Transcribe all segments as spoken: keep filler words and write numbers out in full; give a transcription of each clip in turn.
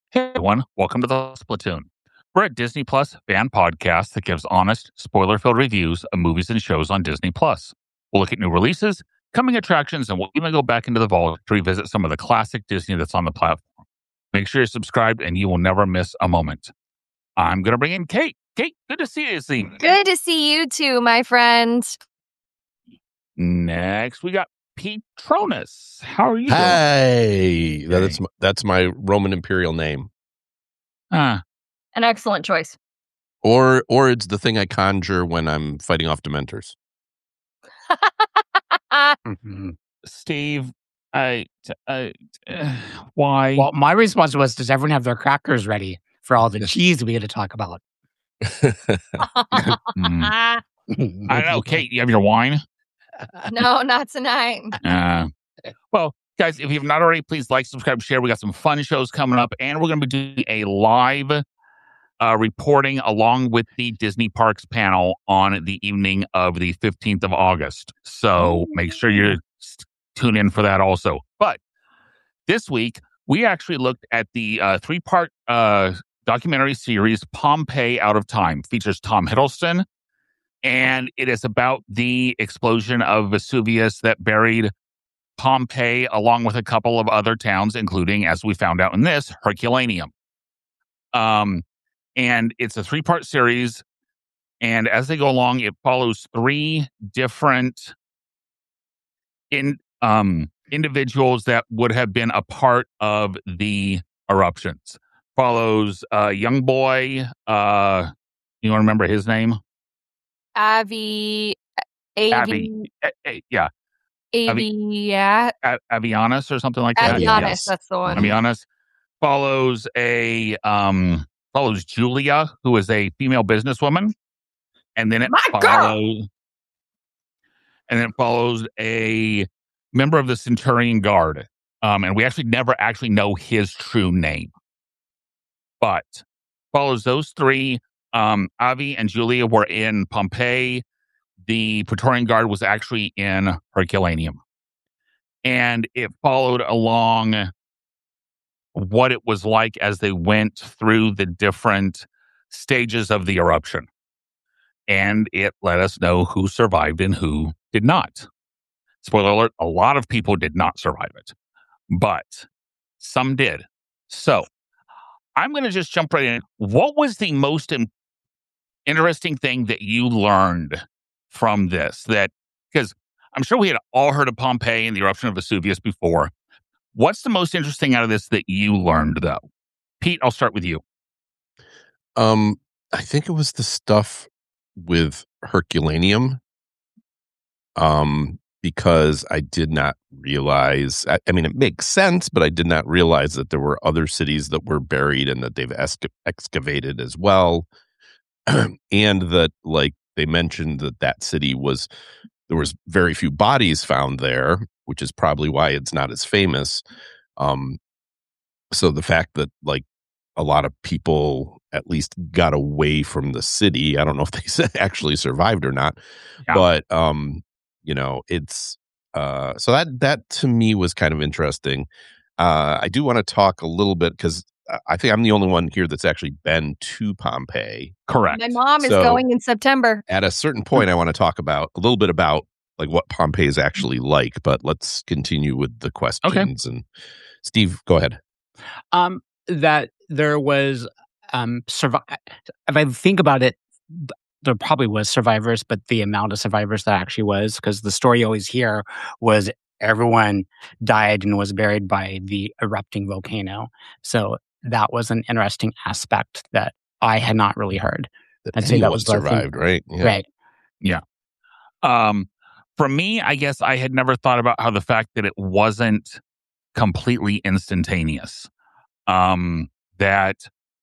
Hey everyone, welcome to the Splatoon. We're a Disney Plus fan podcast that gives honest, spoiler-filled reviews of movies and shows on Disney Plus. We'll look at new releases, coming attractions, and we'll even go back into the vault to revisit some of the classic Disney that's on the platform. Make sure you're subscribed and you will never miss a moment. I'm going to bring in Kate. Kate, good to see you this evening. Good to see you too, my friend. Next, we got Petronus. How are you Hey, doing? that is my, that's my Roman imperial name, Uh, An excellent choice. or or it's the thing I conjure when I'm fighting off Dementors. Mm-hmm. Steve, I, uh, uh, why? Well, my response was, does everyone have their crackers ready for all the cheese we had to talk about? Mm. I don't know, Kate, you have your wine? No, not tonight. Uh, well, guys, if you've not already, please like, subscribe, share. We got some fun shows coming up, and we're going to be doing a live uh, reporting along with the Disney Parks panel on the evening of the fifteenth of August. So make sure you tune in for that also. But this week, we actually looked at the uh, three-part uh, documentary series Pompeii Out of Time. Features Tom Hiddleston, and it is about the explosion of Vesuvius that buried Pompeii along with a couple of other towns, including, as we found out in this, Herculaneum. Um, and it's a three-part series, and as they go along, it follows three different in um, individuals that would have been a part of the eruptions. Follows a young boy, uh, you want to remember his name? Avi, Avi, Avi, eh, eh, yeah, Avi, yeah, A- Avianus or something like that. Avianus, Yes. that's the one. Avianus follows a um follows Julia, who is a female businesswoman, and then it My girl! follows and then it follows a member of the Centurion Guard. Um, and we actually never actually know his true name, but follows those three. Um, Avi and Julia were in Pompeii. The Praetorian Guard was actually in Herculaneum. And it followed along what it was like as they went through the different stages of the eruption. And it let us know who survived and who did not. Spoiler alert, a lot of people did not survive it, but some did. So I'm going to just jump right in. What was the most in- interesting thing that you learned from this? That, because I'm sure we had all heard of Pompeii and the eruption of Vesuvius before. What's the most interesting out of this that you learned, though? Pete, I'll start with you. Um, I think it was the stuff with Herculaneum. Um, because I did not realize. I, I mean, it makes sense, but I did not realize that there were other cities that were buried and that they've esca- excavated as well, and that, like, they mentioned that that city was there was very few bodies found there, which is probably why it's not as famous. Um, so the fact that, like, a lot of people at least got away from the city. I don't know if they actually survived or not, Yeah. but um, you know, it's uh, so that that to me was kind of interesting. Uh, I do want to talk a little bit because I think I'm the only one here that's actually been to Pompeii. Correct. My mom is So- going in September. At a certain point, I want to talk about a little bit about like what Pompeii is actually like. But let's continue with the questions. And Steve, go ahead. Um, that there was um survive. If I think about it, th- there probably was survivors, but the amount of survivors that actually was, because the story you always hear was everyone died and was buried by the erupting volcano. So that was an interesting aspect that I had not really heard. That I'd say that anyone was the thing. survived, right? Yeah. Right. Um, for me, I guess I had never thought about how the fact that it wasn't completely instantaneous. Um, that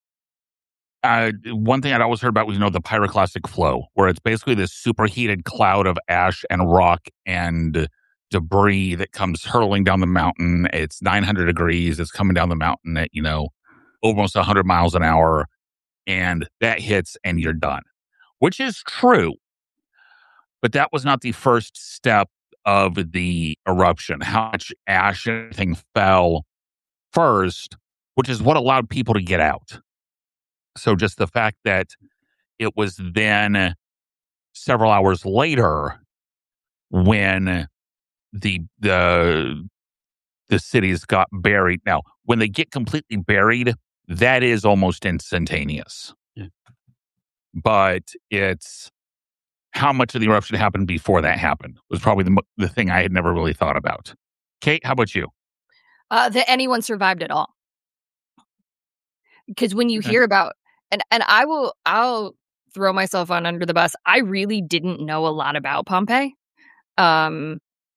uh, one thing I'd always heard about was, you know, the pyroclastic flow, where it's basically this superheated cloud of ash and rock and debris that comes hurtling down the mountain. It's nine hundred degrees. It's coming down the mountain at, you know, almost one hundred miles an hour. And that hits and you're done, which is true. But that was not the first step of the eruption. How much ash and everything fell first which is what allowed people to get out. So just the fact that it was then several hours later when the the the cities got buried. Now, when they get completely buried, that is almost instantaneous. Yeah. But it's how much of the eruption happened before that happened was probably the the thing I had never really thought about. Kate, how about you? Uh, that anyone survived at all. Because when you Okay. hear about, and, and I will, I'll throw myself on under the bus. I really didn't know a lot about Pompeii. Um,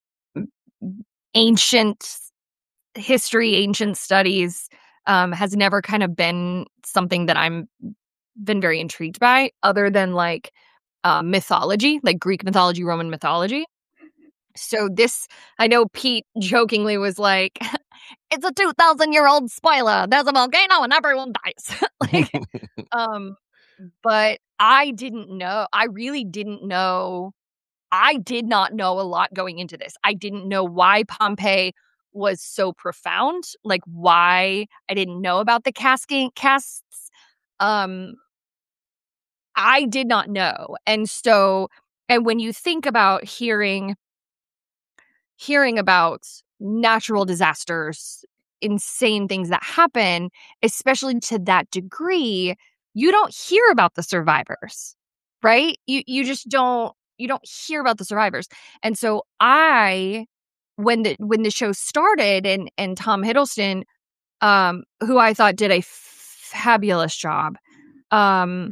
ancient history, ancient studies, um, has never kind of been something that I'm been very intrigued by, other than like uh, mythology, like Greek mythology, Roman mythology. So this, I know Pete jokingly was like, it's a two thousand year old spoiler. There's a volcano and everyone dies. like, um, but I didn't know. I really didn't know. I did not know a lot going into this. I didn't know why Pompeii was so profound. Like why I didn't know about the casting casts. Um, I did not know. And so, and when you think about hearing hearing about natural disasters, insane things that happen, especially to that degree, you don't hear about the survivors, right? You you just don't you don't hear about the survivors. And so I when the when the show started and and Tom Hiddleston, um, who I thought did a fabulous job, um,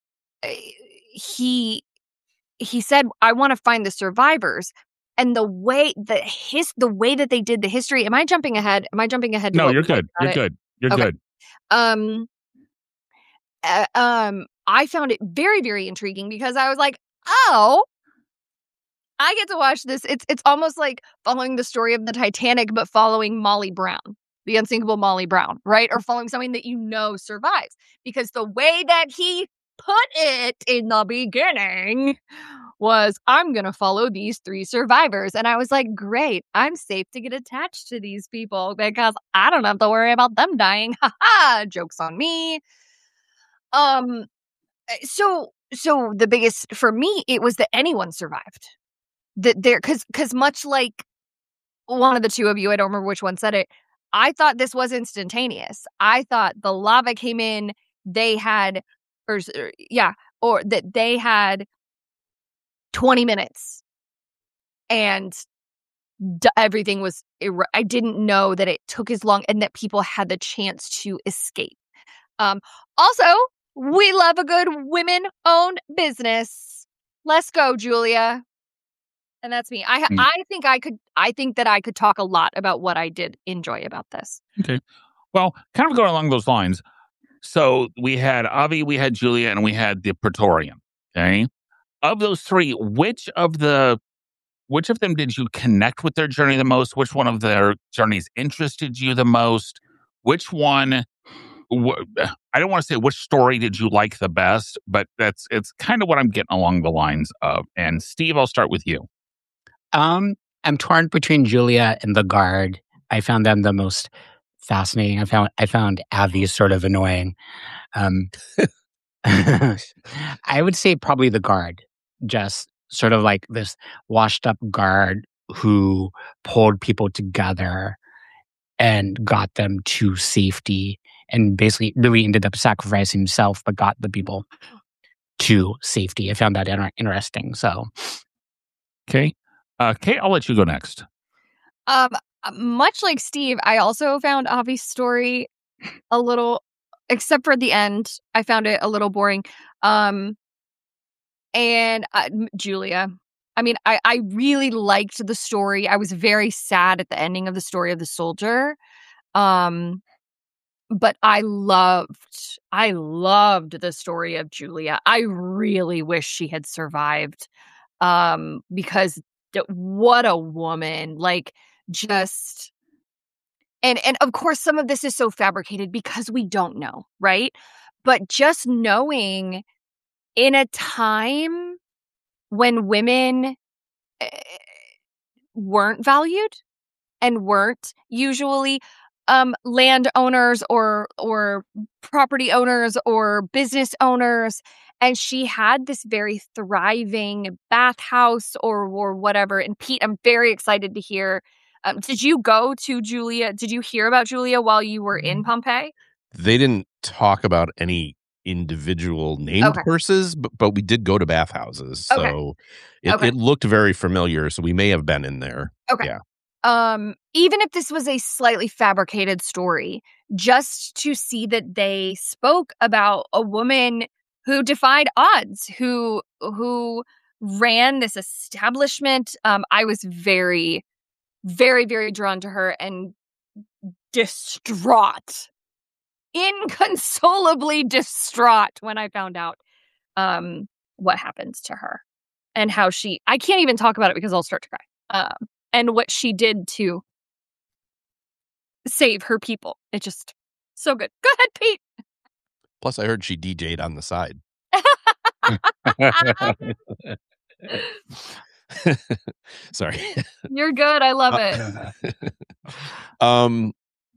he he said, I want to find the survivors. And the way that his the way that they did the history. Am I jumping ahead? Am I jumping ahead? To No, what you're we talked good. about You're it? good. You're Okay. good. Um, uh, um, I found it very, very intriguing because I was like, oh, I get to watch this. It's it's almost like following the story of the Titanic, but following Molly Brown, the unsinkable Molly Brown, right? Or following something that you know survives. Because the way that he put it in the beginning was, I'm going to follow these three survivors. And I was like, great, I'm safe to get attached to these people because I don't have to worry about them dying. Ha ha, joke's on me. Um, so, so the biggest, for me, it was that anyone survived. That there, because, because much like one of the two of you, I don't remember which one said it, I thought this was instantaneous. I thought the lava came in, they had, or, or yeah, or that they had twenty minutes and d- everything was ir- I didn't know that it took as long and that people had the chance to escape. Um also, we love a good women owned business. Let's go, Julia. And that's me. I Mm. I think I could I think that I could talk a lot about what I did enjoy about this. Okay. Well, kind of going along those lines. So we had Avi, we had Julia, and we had the Praetorian. Okay. Of those three, which of the which of them did you connect with their journey the most? Which one of their journeys interested you the most? Which one? Wh- I don't want to say which story did you like the best, but that's it's kind of what I'm getting along the lines of. And Steve, I'll start with you. Um, I'm torn between Julia and the guard. I found them the most fascinating. I found I found Avi sort of annoying. Um, I would say probably the guard, just sort of like this washed up guard who pulled people together and got them to safety, and basically really ended up sacrificing himself, but got the people to safety. I found that inter- interesting. So, Okay. Uh, Kate, I'll let you go next. Um much like Steve, I also found Avi's story a little, except for the end, I found it a little boring. Um and uh, Julia, I mean, I, I really liked the story. I was very sad at the ending of the story of the soldier. Um, but I loved, I loved the story of Julia. I really wish she had survived. Um, because d- what a woman, like just, and, and of course some of this is so fabricated because we don't know, right? But just knowing in a time when women weren't valued and weren't usually um, landowners or or property owners or business owners, and she had this very thriving bathhouse or or whatever. And Pete, I'm very excited to hear. Um, did you go to Julia? Did you hear about Julia while you were in Pompeii? They didn't talk about any individual named Okay. purses, but, but we did go to bathhouses. So Okay. it, Okay. it looked very familiar. So we may have been in there. Okay. Yeah. Um, even if this was a slightly fabricated story, just to see that they spoke about a woman who defied odds, who who ran this establishment, um, I was very, very, very drawn to her and distraught, inconsolably distraught when I found out um, what happens to her and how she. I can't even talk about it because I'll start to cry. Um, and what she did to save her people. It just so good. Go ahead, Pete. Plus, I heard she D J'd on the side. Sorry. You're good. I love Uh, it. um.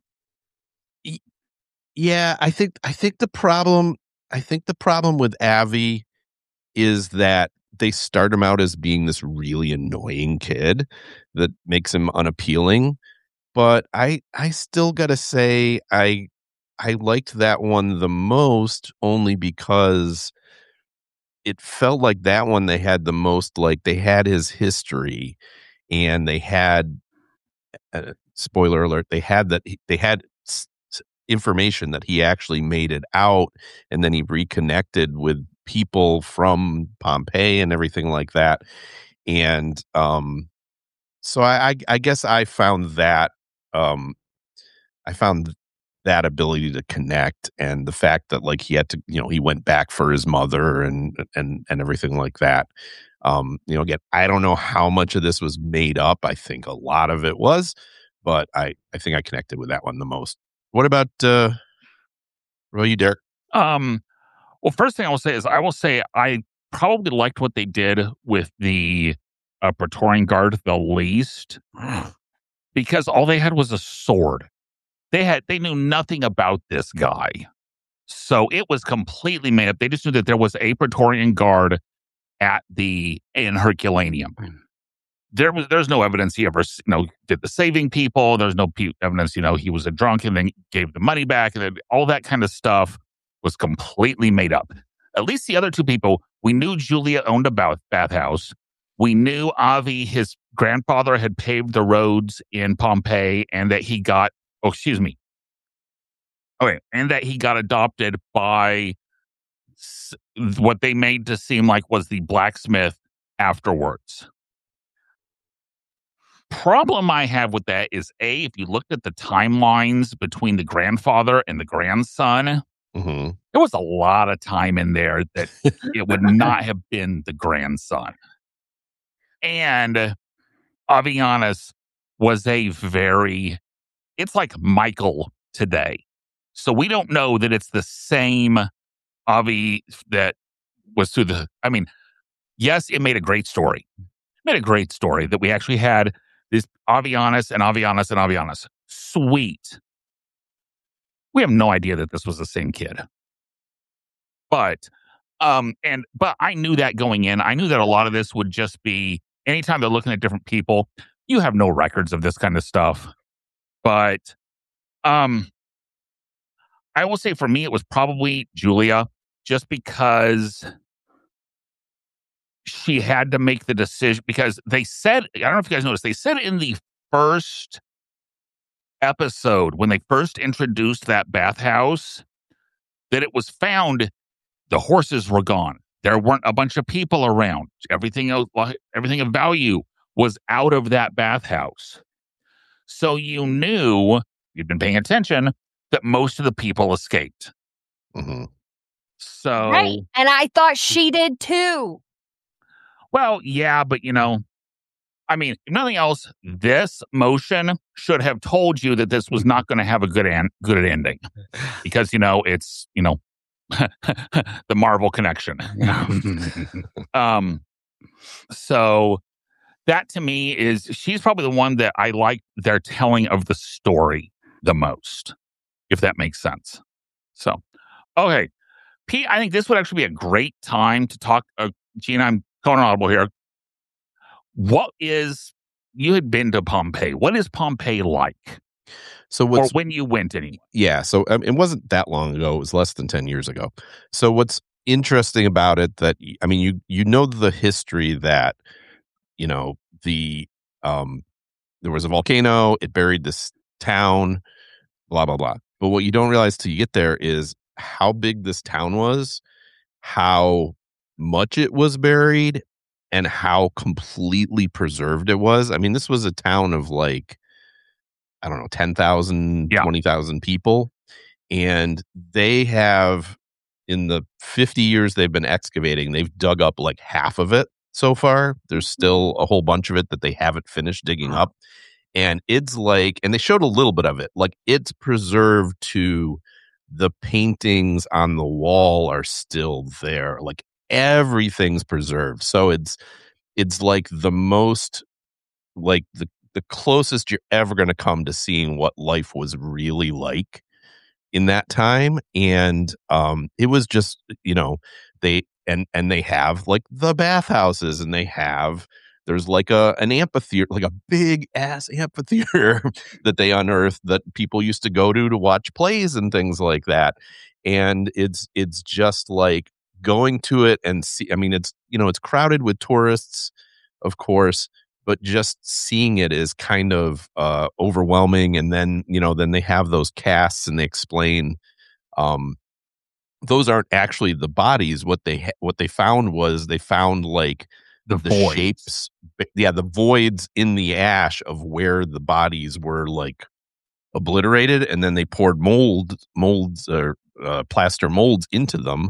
y- Yeah, I think I think the problem I think the problem with Avi is that they start him out as being this really annoying kid that makes him unappealing. But I I still gotta say I I liked that one the most only because it felt like that one they had the most, like they had his history and they had uh, spoiler alert, they had that he- they had s- s- information that he actually made it out, and then he reconnected with people from Pompeii and everything like that. And um so I I, I guess I found that um I found that ability to connect, and the fact that like he had to, you know, he went back for his mother and and and everything like that. Um, you know, again, I don't know how much of this was made up. I think a lot of it was, but I I think I connected with that one the most. What about uh what about you, Derek? Um, well, first thing I will say is I will say I probably liked what they did with the uh, Praetorian Guard the least because all they had was a sword. They had they knew nothing about this guy, so it was completely made up. They just knew that there was a Praetorian Guard at the in Herculaneum. There was there's no evidence he ever you know did the saving people. There's no pe- evidence you know he was a drunk and then gave the money back, and then all that kind of stuff was completely made up. At least the other two people, we knew Julia owned a bath bathhouse. We knew Avi, his grandfather, had paved the roads in Pompeii, and that he got oh excuse me, okay, and that he got adopted by s- what they made to seem like was the blacksmith afterwards. Problem I have with that is A, if you looked at the timelines between the grandfather and the grandson, Mm-hmm. there was a lot of time in there that it would not have been the grandson. And Avianus was a very, it's like Michael today. So we don't know that it's the same Avi that was through the, I mean, yes, it made a great story. It made a great story that we actually had this Avianus and Avianus and Avianus. Sweet. We have no idea that this was the same kid. But, um, and, but I knew that going in. I knew that a lot of this would just be anytime they're looking at different people, you have no records of this kind of stuff. But, um, I will say for me, it was probably Julia, just because she had to make the decision, because they said, I don't know if you guys noticed, they said in the first episode, when they first introduced that bathhouse, that it was found the horses were gone. There weren't a bunch of people around. Everything else, everything of value was out of that bathhouse. So you knew, you'd been paying attention, that most of the people escaped. Mm-hmm. So, Right. And I thought she did too. well, yeah, but you know, I mean, if nothing else, this motion should have told you that this was not going to have a good an- good ending, because you know it's you know the Marvel connection. um, so that to me is she's probably the one that I like their telling of the story the most, if that makes sense. So, okay. Pete, I think this would actually be a great time to talk. Uh, Gina, I'm going audible here. What is, you had been to Pompeii. What is Pompeii like? So Or what's when you went anyway? yeah, so um, it wasn't that long ago. It was less than ten years ago. So what's interesting about it that y- I mean, you you know the history that you know the um there was a volcano, it buried this town, blah blah blah. But what you don't realize till you get there is how big this town was, how much it was buried, and how completely preserved it was. I mean, this was a town of like, I don't know, ten thousand, Yeah. twenty thousand people. And they have, in the fifty years they've been excavating, they've dug up like half of it so far. There's still a whole bunch of it that they haven't finished digging up. And it's like, and they showed a little bit of it, like it's preserved to the paintings on the wall are still there. Like everything's preserved. So it's, it's like the most, like the, the closest you're ever going to come to seeing what life was really like in that time. And um it was just, you know, they and and they have like the bathhouses, and they have, there's like a an amphitheater, like a big ass amphitheater that they unearthed that people used to go to to watch plays and things like that. And it's it's just like going to it and see, I mean, it's, you know, it's crowded with tourists, of course, but just seeing it is kind of uh, overwhelming. And then, you know, then they have those casts and they explain um, those aren't actually the bodies. What they ha- what they found was they found like The, the voids. shapes, yeah, the voids in the ash of where the bodies were like obliterated, and then they poured mold molds or uh, plaster molds into them.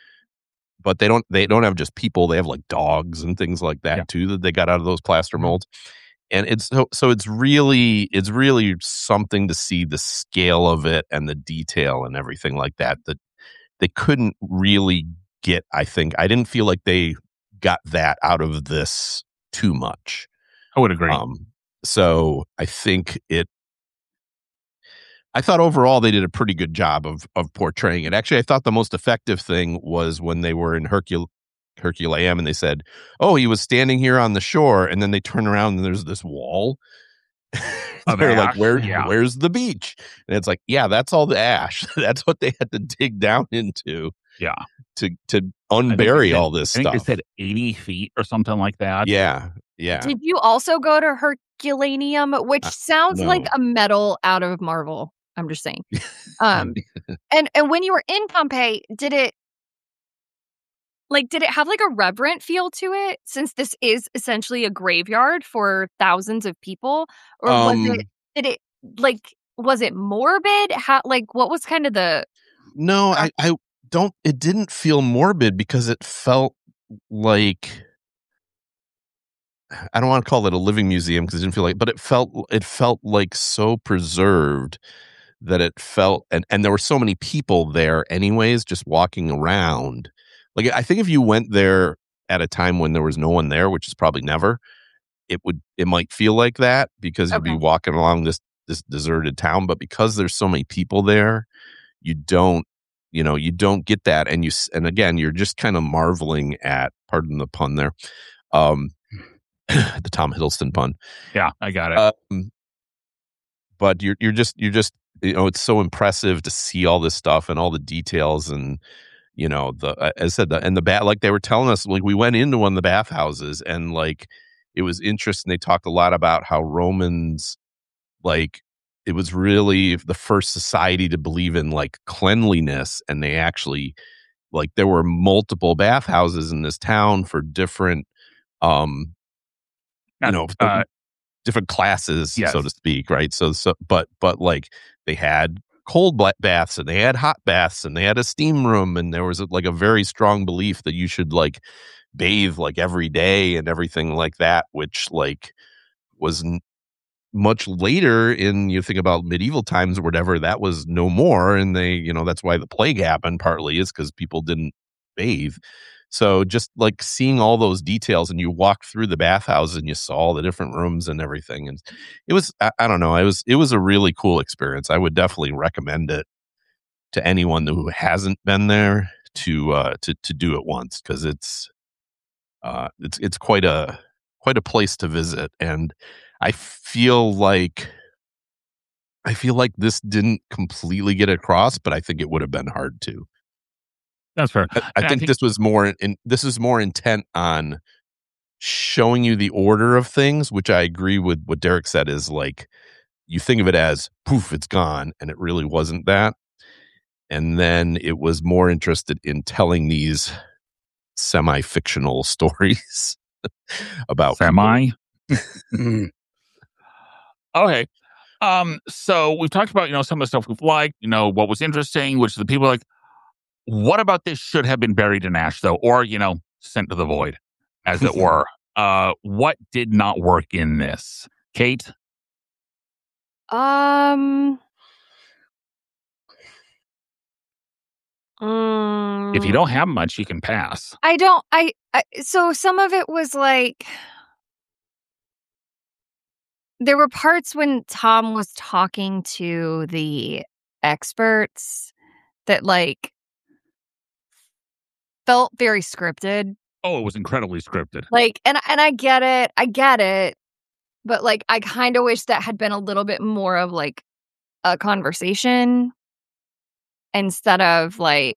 But they don't they don't have just people, they have like dogs and things like that Yeah. too that they got out of those plaster molds. And it's so so it's really it's really something to see the scale of it and the detail and everything like that that they couldn't really get. I think I didn't feel like they got that out of this too much. I would agree. Um so I think it I thought overall they did a pretty good job of of portraying it. Actually, I thought the most effective thing was when they were in Hercul Herculaneum and they said, "Oh, he was standing here on the shore," and then they turn around and there's this wall. Of They're like, ash, "Where? yeah. Where's the beach?" And it's like, "Yeah, that's all the ash. That's what they had to dig down into Yeah. to to I think they unbury said- all this I think stuff." they said eighty feet or something like that. Yeah, yeah. Did you also go to Herculaneum, which Uh, sounds like no. a metal out of Marvel? I'm just saying. Um, and and when you were in Pompeii, did it like did it have like a reverent feel to it? Since this is essentially a graveyard for thousands of people, or was Um, it? Did it like was it morbid? How like what was kind of the No, I, I don't. It didn't feel morbid because it felt like, I don't want to call it a living museum because it didn't feel like, but it felt it felt like so preserved that it felt, and and there were so many people there anyways, just walking around. Like I think if you went there at a time when there was no one there, which is probably never, it would it might feel like that because you'd be Okay. walking along this this deserted town. But because there's so many people there, you don't you know you don't get that, and you s- and again you're just kind of marveling at, pardon the pun there, um the Tom Hiddleston pun. Yeah, I got it. Um, but you're you're just you're just you know it's so impressive to see all this stuff and all the details, and you know the uh, as I said the and the bat, like they were telling us, like we went into one of the bathhouses and like it was interesting. They talked a lot about how Romans, like it was really the first society to believe in like cleanliness, and they actually, like there were multiple bathhouses in this town for different um you Uh, know uh, different classes, Yes. so to speak, right? So, so, but, but like they had cold bla- baths and they had hot baths and they had a steam room, and there was a, like a very strong belief that you should like bathe like every day and everything like that, which like was n- much later in, you think about medieval times or whatever, that was no more. And they, you know, that's why the plague happened partly, is because people didn't bathe. So just like seeing all those details, and you walk through the bathhouse and you saw all the different rooms and everything, and it was I, I don't know, it was it was a really cool experience. I would definitely recommend it to anyone who hasn't been there to uh, to to do it once, because it's uh, it's it's quite a quite a place to visit, and I feel like I feel like this didn't completely get across, but I think it would have been hard to. That's fair. I, I, think, I think this was more in this is more intent on showing you the order of things, which I agree with what Derek said is like you think of it as poof, it's gone, and it really wasn't that. And then it was more interested in telling these semi-fictional stories about semi. Okay. Um, so we've talked about, you know, some of the stuff we've liked, you know, what was interesting, which the people are like, what about this should have been buried in ash, though, or, you know, sent to the void, as it were. Uh, what did not work in this? Kate? Um, um if you don't have much, you can pass. I don't, I, I, so some of it was like, there were parts when Tom was talking to the experts that like felt very scripted. Oh, it was incredibly scripted. Like, and and I get it, I get it, but like, I kind of wish that had been a little bit more of like a conversation instead of like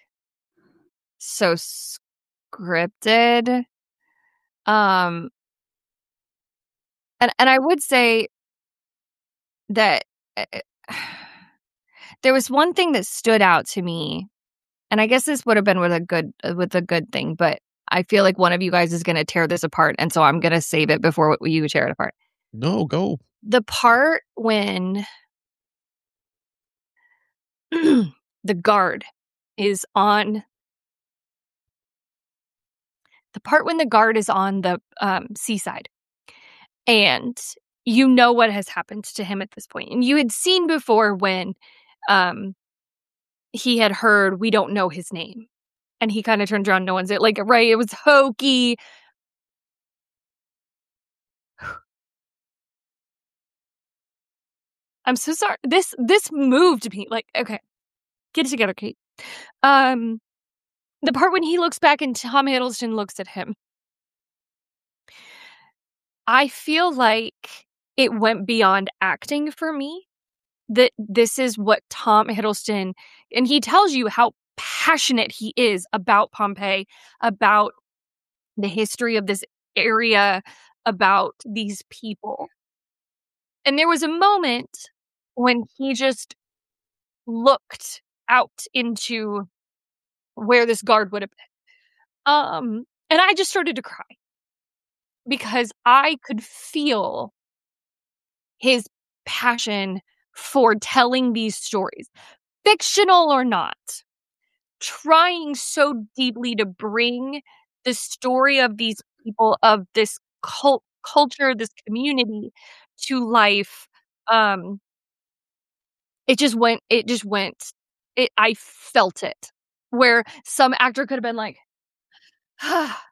so scripted. Um, and and I would say that uh, there was one thing that stood out to me, and I guess this would have been with a good with a good thing, but I feel like one of you guys is going to tear this apart, and so I'm going to save it before you tear it apart. No, go. The part when the guard is on the part when the guard is on the um, seaside, and you know what has happened to him at this point, and you had seen before when um, he had heard, "We don't know his name," and he kind of turns around, no one's it, like, right? It was hokey. I'm so sorry. This this moved me. Like, okay, get it together, Kate. Um, the part when he looks back and Tom Hiddleston looks at him, I feel like it went beyond acting for me. That this is what Tom Hiddleston, and he tells you how passionate he is about Pompeii, about the history of this area, about these people. And there was a moment when he just looked out into where this guard would have been. Um, and I just started to cry because I could feel his passion for telling these stories, fictional or not, trying so deeply to bring the story of these people, of this cult culture, this community to life. Um, it just went, it just went, it, I felt it, where some actor could have been like, ah,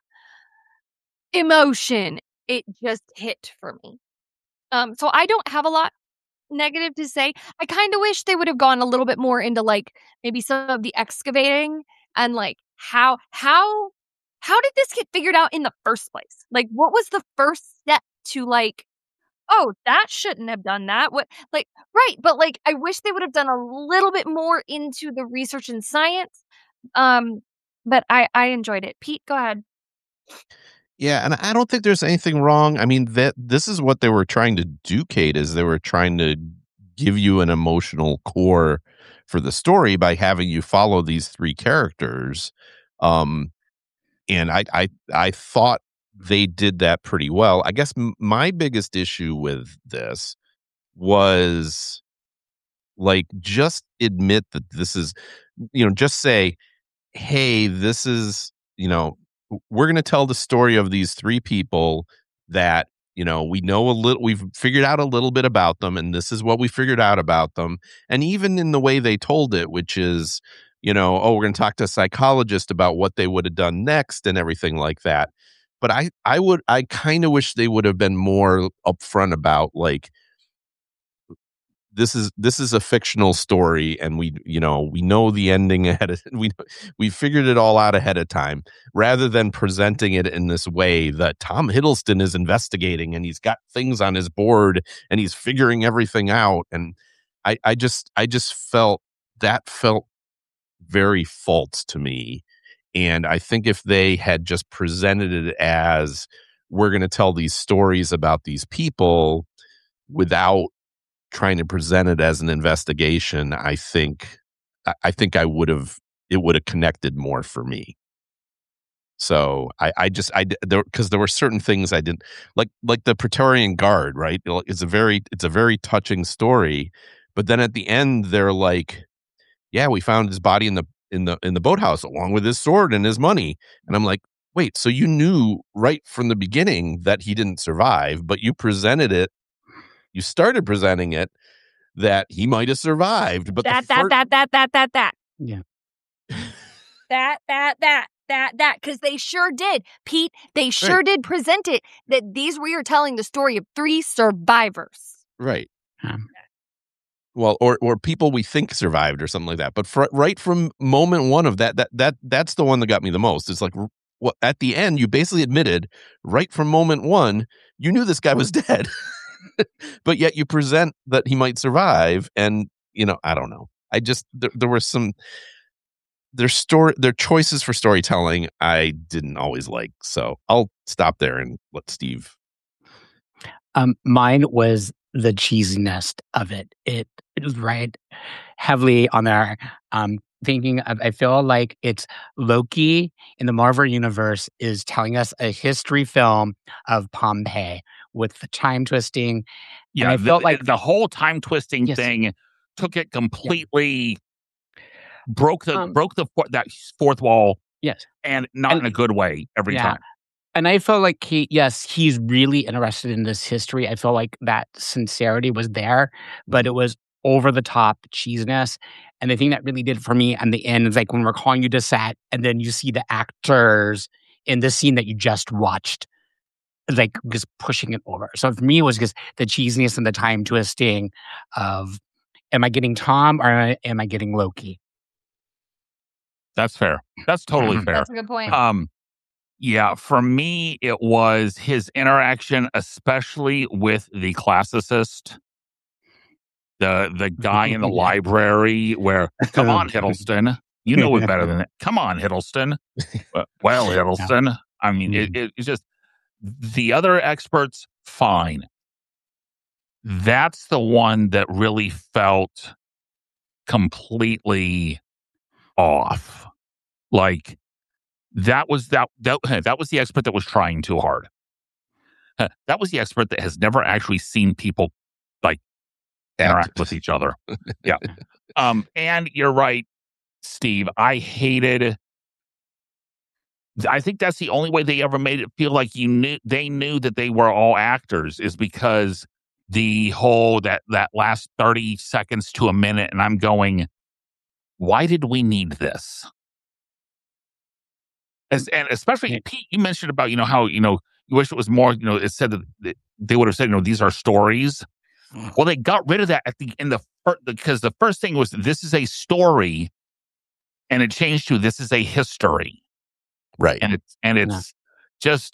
emotion. It just hit for me. Um, so I don't have a lot negative to say. I kind of wish they would have gone a little bit more into like maybe some of the excavating and like how how how did this get figured out in the first place? Like, what was the first step to like, oh, that shouldn't have done that. What, like, right? But like, I wish they would have done a little bit more into the research and science. Um, but I I enjoyed it. Pete, go ahead. Yeah, and I don't think there's anything wrong. I mean, that this is what they were trying to do, Kate, is they were trying to give you an emotional core for the story by having you follow these three characters. Um, and I, I, I thought they did that pretty well. I guess m- my biggest issue with this was like, just admit that this is, you know, just say, hey, this is, you know, we're going to tell the story of these three people that, you know, we know a little, we've figured out a little bit about them, and this is what we figured out about them. And even in the way they told it, which is you know, oh, we're going to talk to a psychologist about what they would have done next and everything like that. But I, I would, I kind of wish they would have been more upfront about like, this is this is a fictional story, and we, you know, we know the ending ahead of we we figured it all out ahead of time, rather than presenting it in this way that Tom Hiddleston is investigating and he's got things on his board and he's figuring everything out. And I, I just I just felt that felt very false to me. And I think if they had just presented it as, we're going to tell these stories about these people without trying to present it as an investigation, I think I think I would have it would have connected more for me. So I, I just I there because there were certain things I didn't like, like the Praetorian Guard, right? It's a very it's a very touching story, but then at the end they're like, yeah, we found his body in the in the in the boathouse along with his sword and his money, and I'm like, wait, so you knew right from the beginning that he didn't survive, but you presented it. You started presenting it that he might have survived, but that, the that, fir- that, that, that, that, that. Yeah. That, that, that, that, that. Because they sure did, Pete. They sure Right. did present it that these we are telling the story of three survivors. right. Um, Well, or or people we think survived or something like that. But fr- right from moment one of that, that that that's the one that got me the most. It's like, well, at the end, you basically admitted right from moment one, you knew this guy was dead. But yet you present that he might survive, and you know, I don't know. I just there, there were some their story, their choices for storytelling I didn't always like. So I'll stop there and let Steve. Um, mine was the cheesiness of it. It, it was right heavily on there. Um, thinking of, I feel like it's Loki in the Marvel universe is telling us a history film of Pompeii with the time twisting. Yeah, and I the, felt like the whole time twisting Yes. thing took it completely, broke the Um, broke the four- that fourth wall, yes. and not And- in a good way every Yeah. time. And I felt like he, yes, he's really interested in this history. I feel like that sincerity was there, but it was over the top cheesiness. And the thing that really did it for me at the end is like when we're calling you to set, and then you see the actors in the scene that you just watched, like just pushing it over. So for me, it was just the cheesiness and the time twisting of, am I getting Tom or am I getting Loki? That's fair. That's totally Mhm. fair. That's a good point. Um, yeah, for me, it was his interaction, especially with the classicist, the the guy in the Yeah. library. Where, come on, Hiddleston, you know it better than that. Come on, Hiddleston. Uh, well, Hiddleston. I mean, it, it, it's just the other experts. Fine. That's the one that really felt completely off. Like. That was that, that that was the expert that was trying too hard. That was the expert that has never actually seen people like interact with each other. Yeah. Um, and you're right, Steve. I hated. I think that's the only way they ever made it feel like you knew they knew that they were all actors, is because the whole that that last thirty seconds to a minute, and I'm going, why did we need this? As, and especially, Pete, you mentioned about, you know, how, you know, you wish it was more, you know, it said that they would have said, you know, these are stories. Well, they got rid of that at the in the first, because the first thing was, this is a story, and it changed to, this is a history. Right. And it's, and it's Yeah. just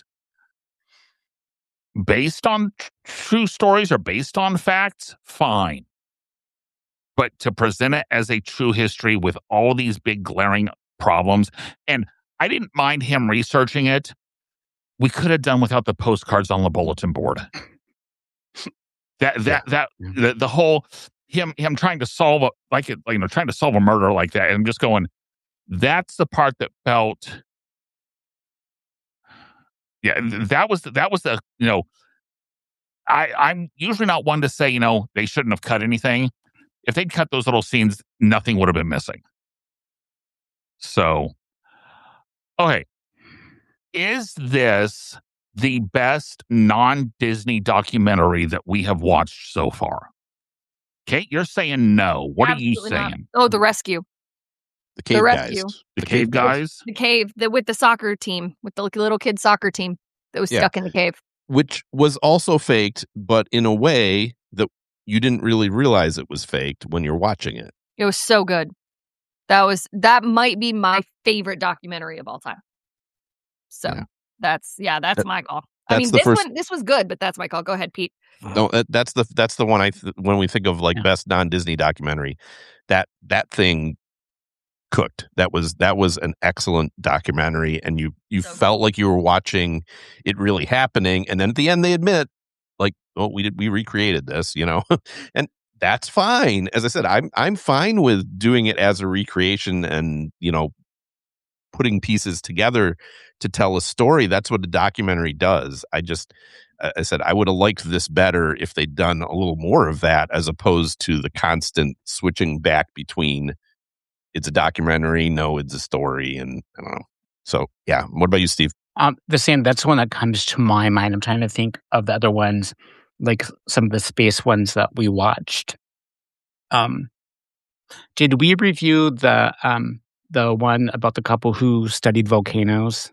based on tr- true stories or based on facts, fine. But to present it as a true history with all these big glaring problems, and I didn't mind him researching it. We could have done without the postcards on the bulletin board. That that Yeah. that the, the whole him him trying to solve a like it, you know, trying to solve a murder like that, and I'm just going, that's the part that felt. Yeah, that was that was the, you know, I I'm usually not one to say, you know, they shouldn't have cut anything. If they'd cut those little scenes, nothing would have been missing. So. Okay, is this the best non-Disney documentary that we have watched so far? Kate, you're saying no. What are you Absolutely not. saying? Oh, The Rescue. The cave rescue. guys. The cave guys. The cave the, with the soccer team, with the little kid soccer team that was Yeah. stuck in the cave. Which was also faked, but in a way that you didn't really realize it was faked when you're watching it. It was so good. That was that might be my favorite documentary of all time. So Yeah. that's yeah, that's That- my call. I that's mean, the this first- one this was good, but that's my call. Go ahead, Pete. No, that, that's the that's the one I th- when we think of like Yeah. best non-Disney documentary, that that thing cooked. That was that was an excellent documentary, and you you So felt like you were watching it really happening. And then at the end, they admit, like, oh, we did we recreated this, you know, and that's fine. As I said, I'm I'm fine with doing it as a recreation, and you know, putting pieces together to tell a story. That's what a documentary does. I just, I said, I would have liked this better if they'd done a little more of that, as opposed to the constant switching back between it's a documentary, no, it's a story, and I don't know. So, yeah. What about you, Steve? Um, the same. That's the one that comes to my mind. I'm trying to think of the other ones, like some of the space ones that we watched. Um, did we review the um the one about the couple who studied volcanoes?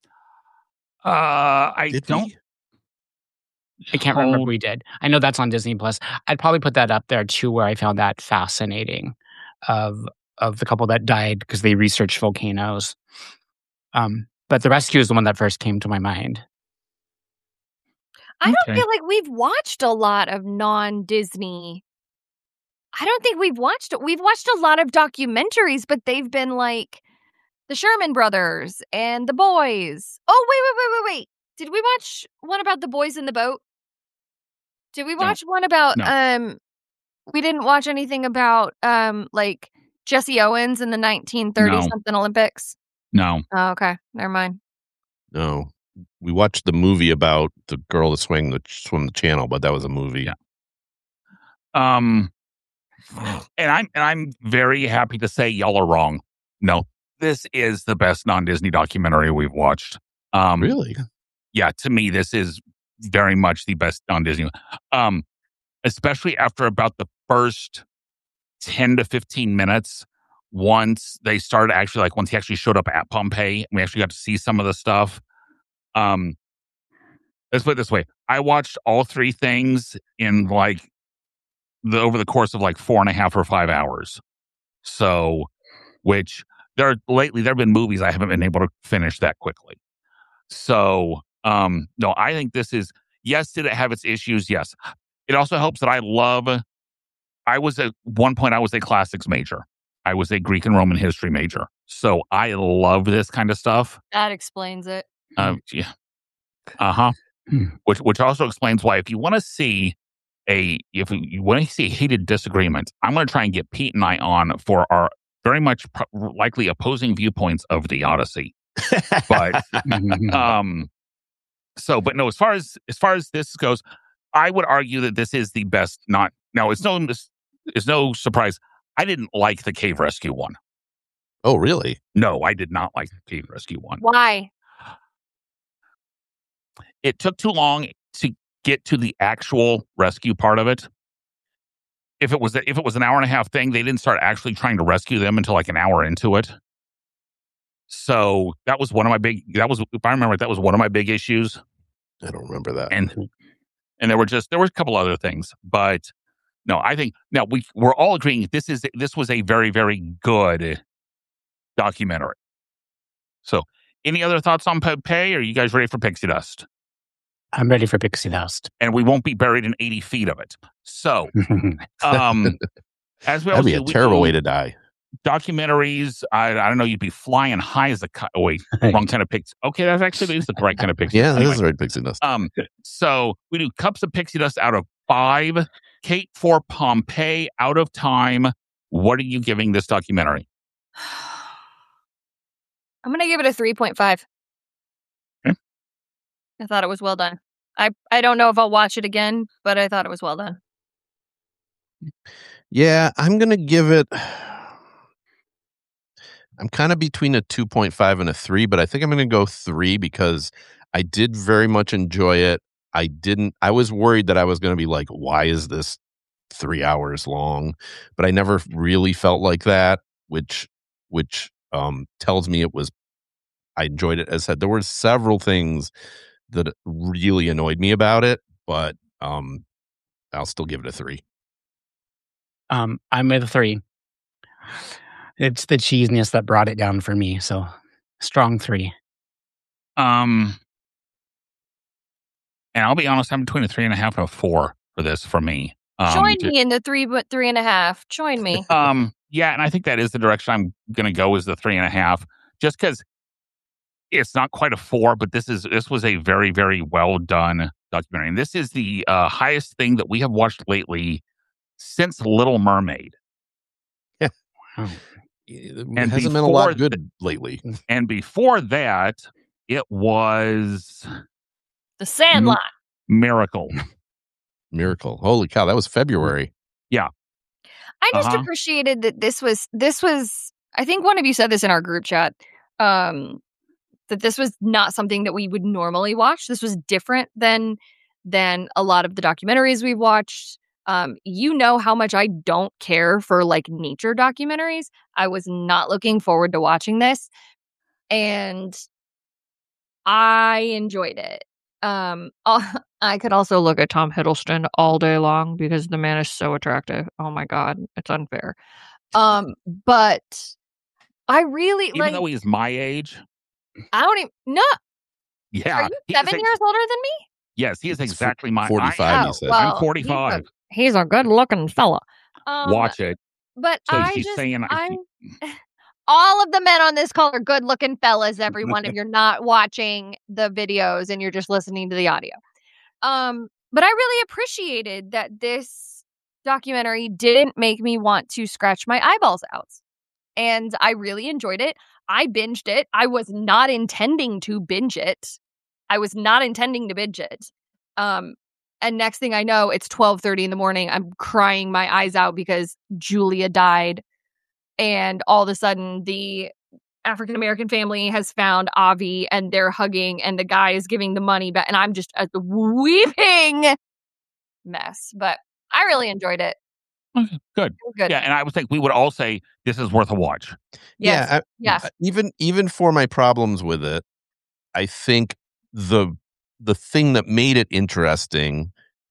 Uh, I Did don't. we? I can't remember if hold- we did. I know that's on Disney Plus. I'd probably put that up there too, where I found that fascinating, of of the couple that died because they researched volcanoes. Um, but the rescue is the one that first came to my mind. I don't Okay. feel like we've watched a lot of non-Disney. I don't think we've watched we've watched a lot of documentaries, but they've been like the Sherman Brothers and the Boys. Oh, wait, wait, wait, wait, wait. Did we watch one about the boys in the boat? Did we No. watch one about No. um we didn't watch anything about um like Jesse Owens in the nineteen thirty No. something Olympics? No. Oh, okay. Never mind. No. We watched the movie about the girl that swung the swim the channel, but that was a movie. Yeah. Um, and I'm and I'm very happy to say y'all are wrong. No, this is the best non-Disney documentary we've watched. Um, Really? Yeah, to me, this is very much the best non-Disney. Um, especially after about the first ten to fifteen minutes. Once they started actually, like, once he actually showed up at Pompeii, and we actually got to see some of the stuff. Um, let's put it this way: I watched all three things in like the over the course of like four and a half or five hours. So, which there lately there have been movies I haven't been able to finish that quickly. So, um, no, I think this is, yes, did it have its issues? Yes. It also helps that I love, I was at one point, I was a classics major. I was a Greek and Roman history major. So I love this kind of stuff. That explains it. Um, yeah. Uh-huh. Hmm. Which, which also explains why if you want to see a, if you want to see a heated disagreement, I'm going to try and get Pete and I on for our very much pro- likely opposing viewpoints of the Odyssey. But um so but no, as far as as far as this goes, I would argue that this is the best. Not now, it's no it's no surprise I didn't like the cave rescue one. Oh, really? No, I did not like the cave rescue one. Why? It took too long to get to the actual rescue part of it. If it was if it was an hour and a half thing, they didn't start actually trying to rescue them until like an hour into it. So that was one of my big, that was, if I remember right, that was one of my big issues. I don't remember that. And, and there were just, there were a couple other things, but no, I think, now we, we're all agreeing this is, this was a very, very good documentary. So any other thoughts on Pompeii? Are you guys ready for Pixie Dust? I'm ready for Pixie Dust. And we won't be buried in eighty feet of it. So, um, as we That'd be always a do, we terrible do way to die. Documentaries, I, I don't know, you'd be flying high as a kite. Oh, wait, wrong kind of pixie. Okay, that's actually is the right kind of pixie. Yeah, Anyway. this is right, Pixie Dust. Um, so we do cups of pixie dust out of five. Kate, for Pompeii, out of time. What are you giving this documentary? I'm going to give it a three point five. Okay. I thought it was well done. I, I don't know if I'll watch it again, but I thought it was well done. Yeah, I'm going to give it. I'm kind of between a two point five and a three, but I think I'm going to go three because I did very much enjoy it. I didn't, I was worried that I was going to be like, why is this three hours long? But I never really felt like that, which which um, tells me it was. I enjoyed it. As I said, there were several things that really annoyed me about it, but um, I'll still give it a three. Um, I'm at a three. It's the cheesiness that brought it down for me. So strong three. Um, and I'll be honest, I'm between a three and a half and a four for this for me. Um, Join to- me in the three, but three and a half. Join me. Um, yeah, and I think that is the direction I'm going to go, is the three and a half, just because it's not quite a four, but this is this was a very, very well done documentary, and this is the uh, highest thing that we have watched lately since Little Mermaid. Yeah, Wow. it And hasn't been a lot before good lately. And before that, it was The Sandlot. Miracle. Miracle. Holy cow, that was February. I just Uh-huh. appreciated that this was this was I think one of you said this in our group chat, um, that this was not something that we would normally watch. This was different than than a lot of the documentaries we've watched. Um, you know how much I don't care for like nature documentaries. I was not looking forward to watching this, and I enjoyed it. Um, I could also look at Tom Hiddleston all day long because the man is so attractive. Oh my god, it's unfair. Um, but I really Even like. though he's my age. I don't even. No, Yeah. are you he is seven ex- years older than me? Yes, he is It's exactly my forty-five, I, he Oh, said. well, I'm forty-five. He's a, he's a good-looking fella. Um, Watch it. But So I she's just, saying I- I'm. All of the men on this call are good-looking fellas. Everyone, if you're not watching the videos and you're just listening to the audio. Um, but I really appreciated that this documentary didn't make me want to scratch my eyeballs out. And I really enjoyed it. I binged it. I was not intending to binge it. I was not intending to binge it. Um, and next thing I know, it's twelve thirty in the morning. I'm crying my eyes out because Julia died. And all of a sudden, the African-American family has found Avi and they're hugging and the guy is giving the money back. And I'm just a weeping mess. But I really enjoyed it. Okay, good. It was good. Yeah, and I would think we would all say this is worth a watch. Yes. Yeah, I- Yes. uh, even even for my problems with it, I think the the thing that made it interesting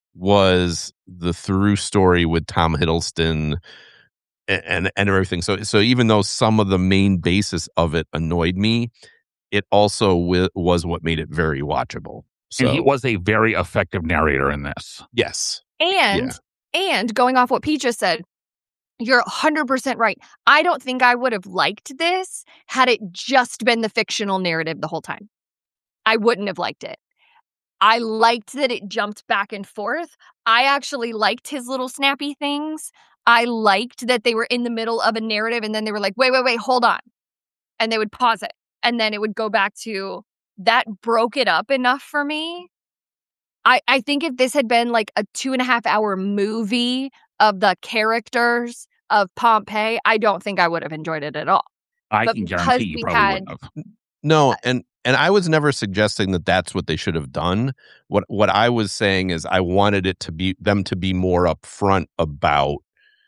was the through story with Tom Hiddleston and, and and everything. So so even though some of the main basis of it annoyed me, it also w- was what made it very watchable. So And he was a very effective narrator in this. yes, And and going off what Pete just said, you're one hundred percent right. I don't think I would have liked this had it just been the fictional narrative the whole time. I wouldn't have liked it. I liked that it jumped back and forth. I actually liked his little snappy things. I liked that they were in the middle of a narrative and then they were like, wait, wait, wait, hold on. And they would pause it. And then it would go back to that broke it up enough for me. I, I think if this had been like a two and a half hour movie of the characters of Pompeii, I don't think I would have enjoyed it at all. I But can because guarantee you we probably had- wouldn't have. no, and and I was never suggesting that that's what they should have done. What what I was saying is I wanted it to be them to be more upfront about.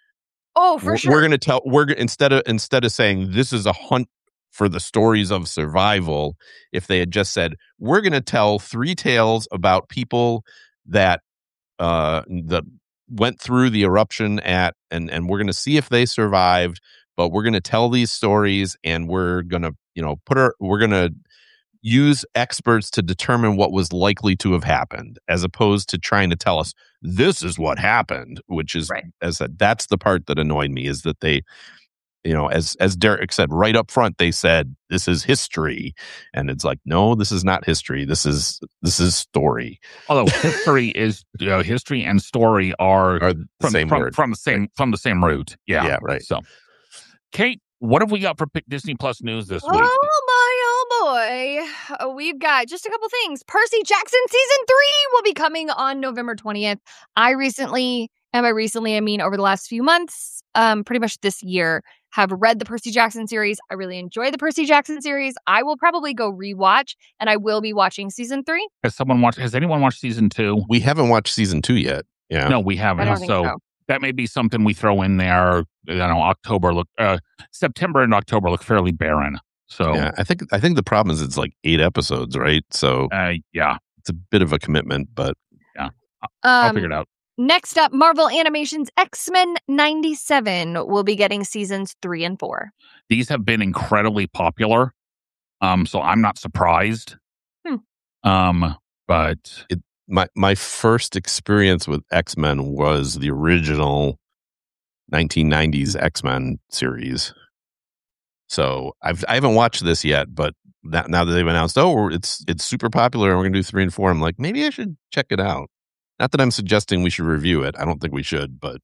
Oh, for we're, sure. We're going to tell we're g- instead of instead of saying this is a hunt for the stories of survival. If they had just said we're going to tell three tales about people that uh that went through the eruption at and and we're going to see if they survived, but we're going to tell these stories and we're going to you know put our we're going to use experts to determine what was likely to have happened, as opposed to trying to tell us this is what happened, which is Right. as that that's the part that annoyed me, is that they, you know, as as Derek said right up front, they said this is history, and it's like, no, this is not history. This is this is story. Although history is you know, history and story are Are the from same from, word. from the same from the same root. Yeah. Yeah, right. So, Kate, what have we got for P- Disney Plus news this Oh week? boy, oh boy. Uh, We've got just a couple things. Percy Jackson season three will be coming on November twentieth. I recently, and by recently I mean over the last few months, um, pretty much this year, have read the Percy Jackson series. I really enjoy the Percy Jackson series. I will probably go rewatch, and I will be watching season three. Has someone watched? Has anyone watched season two? We haven't watched season two yet. Yeah. No, we I haven't. don't think So, so. that may be something we throw in there. You know, October look, uh, September and October look fairly barren. So Yeah, I think I think the problem is it's like eight episodes, right? So uh, yeah, it's a bit of a commitment, but I'll Um, figure it out. Next up, Marvel Animation's X-Men ninety-seven will be getting seasons three and four. These have been incredibly popular, um, so I'm not surprised. Hmm. Um, but my my first experience with X-Men was the original nineteen nineties X-Men series. So I've I haven't watched this yet, but now, now that they've announced, oh, it's it's super popular and we're gonna do three and four, I'm like, maybe I should check it out. Not that I'm suggesting we should review it. I don't think we should, but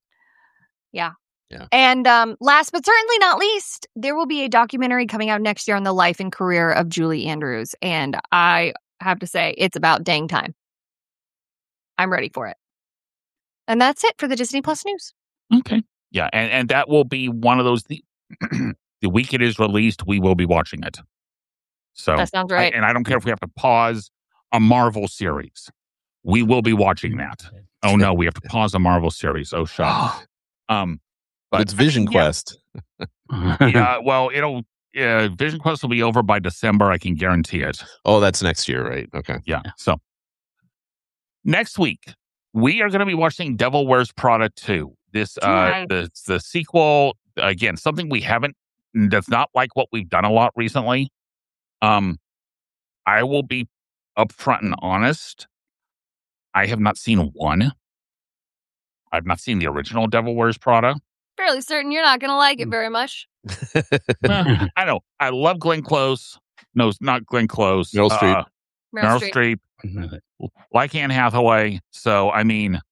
And um, last but certainly not least, there will be a documentary coming out next year on the life and career of Julie Andrews. And I have to say, it's about dang time. I'm ready for it. And that's it for the Disney Plus news. okay, yeah, and and that will be one of those. The, the week it is released, we will be watching it. So That sounds I- right. and I don't care if we have to pause a Marvel series. We will be watching that. Oh no, we have to pause a Marvel series. Oh shock. Um, but it's Vision yeah. Quest. Yeah, well, it'll uh, Vision Quest will be over by December. I can guarantee it. Oh, that's next year, right? Okay. Yeah. So next week we are going to be watching Devil Wears Prada two. This uh, Nice. the the sequel again, something we haven't that's not like what we've done a lot recently. Um, I will be upfront and honest. I have not seen one. I've not seen the original Devil Wears Prada. Fairly certain you're not going to like it very much. Uh, I know. I love Glenn Close. No, it's not Glenn Close. Meryl Streep. Uh, Meryl Meryl Streep. Streep. Like Anne Hathaway. So, I mean,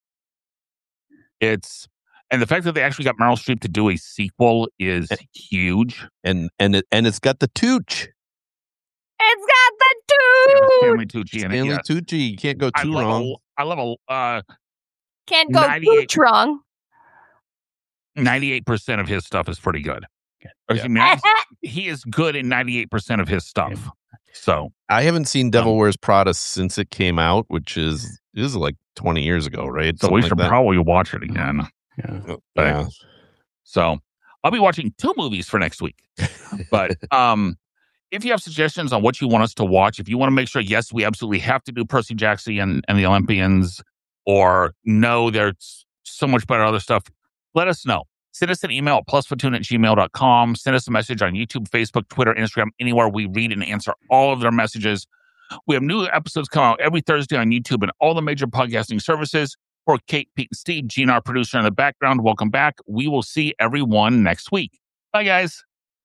it's, and the fact that they actually got Meryl Streep to do a sequel is huge. and and it and it's got the Tooch. It's got the Yeah, two. Stanley Tucci in it. Stanley Yes. Tucci. You can't go I too love wrong. a, I love a, uh, Can't go ninety-eight too wrong. ninety-eight percent of his stuff is pretty good. Good. Or, Yeah. I mean, he's- he is good in ninety-eight percent of his stuff. So, I haven't seen Devil Um, Wears Prada since it came out, which is is like twenty years ago, right? so Something we like should that. probably watch it again. Yeah. Oh, but- yeah. So I'll be watching two movies for next week. But um, if you have suggestions on what you want us to watch, if you want to make sure, yes, we absolutely have to do Percy Jackson and, and the Olympians, or no, there's so much better other stuff, let us know. Send us an email at plusplatoon at gmail dot com. Send us a message on YouTube, Facebook, Twitter, Instagram, anywhere. We read and answer all of their messages. We have new episodes come out every Thursday on YouTube and all the major podcasting services. For Kate, Pete, and Steve, Gene, our producer in the background, welcome back. We will see everyone next week. Bye, guys.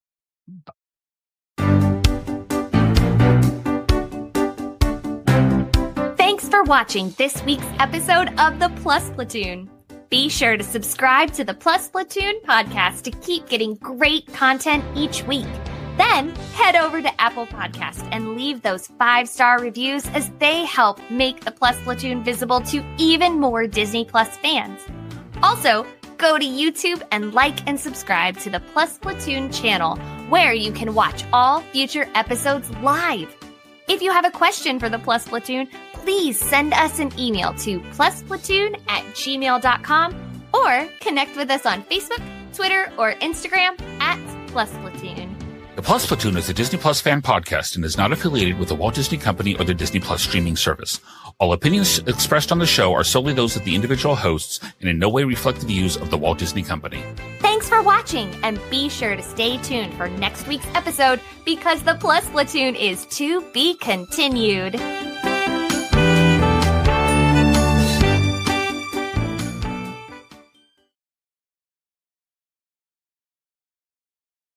Thanks for watching this week's episode of the Plus Platoon. Be sure to subscribe to the Plus Platoon podcast to keep getting great content each week. Then head over to Apple Podcast and leave those five-star reviews as they help make the Plus Platoon visible to even more Disney Plus fans. Also, go to YouTube and like and subscribe to the Plus Platoon channel, where you can watch all future episodes live. If you have a question for the Plus Platoon, please send us an email to plusplatoon at gmail dot com or connect with us on Facebook, Twitter, or Instagram at plusplatoon. The Plus Platoon is a Disney Plus fan podcast and is not affiliated with the Walt Disney Company or the Disney Plus streaming service. All opinions expressed on the show are solely those of the individual hosts and in no way reflect the views of the Walt Disney Company. Thanks for watching, and be sure to stay tuned for next week's episode because the Plus Platoon is to be continued.